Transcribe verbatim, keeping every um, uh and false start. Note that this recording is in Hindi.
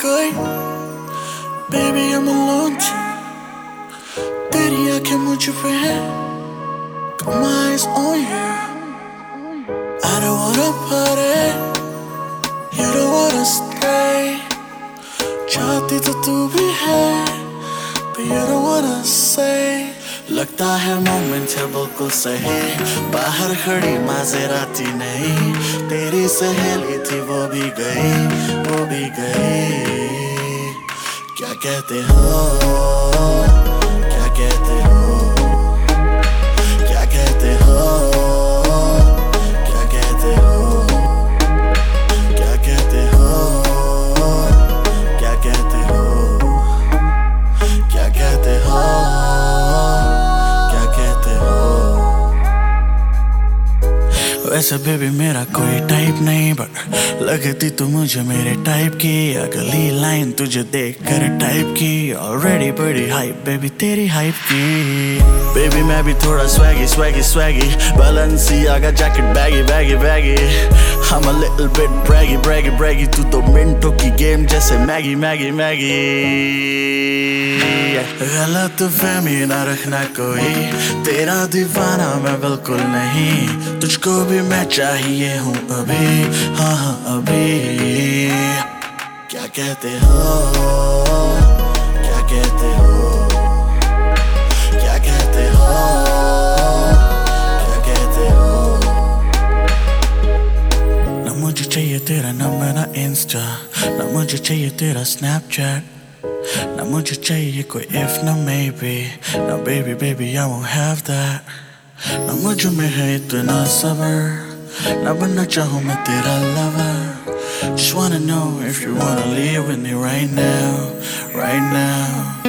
कोई baby I'm alone too तेरी आंखें मुझ पे है got my eyes on you I don't wanna party you don't wanna stay चाहती तो तू भी है but you don't wanna say लगता है मोमेंट है बिल्कुल सही बाहर खड़ी माज़ेराती नहीं तेरी सहेली थी वो भी गई वो भी गई क्या कहते हो क्या कहते हो क्या कहते हो क्या कहते हो क्या कहते हो क्या कहते हो क्या कहते हो वैसे बेबी मेरा कोई टाइप नहीं बट लगती तू मुझे मेरे टाइप की अगली लाइन तुझे देख कर टाइप की ऑलरेडी बड़ी हाइप बेबी तेरी हाइप की बेबी मैं भी थोड़ा swaggy swaggy swaggy Balenciaga jacket baggy baggy baggy I'm a little bit braggy braggy braggy तू तो मिनटों की गेम जैसे मैगी मैगी मैगी गलत फहमी ना रखना कोई तेरा दीवाना मैं बिल्कुल नहीं तुझको भी मैं चाहिए हूँ अभी हाँ हाँ अभी क्या कहते हो क्या कहते हो क्या कहते हो क्या कहते हो ना मुझे चाहिए तेरा नंबर ना इंस्टा ना मुझे चाहिए तेरा स्नैपचैट ना मुझे चाहिए कोई if ना maybe ना baby baby I won't have that ना मुझ में है इतना सबर ना बनना चाहूँ मैं तेरा lover just wanna know if you wanna live with me right now right now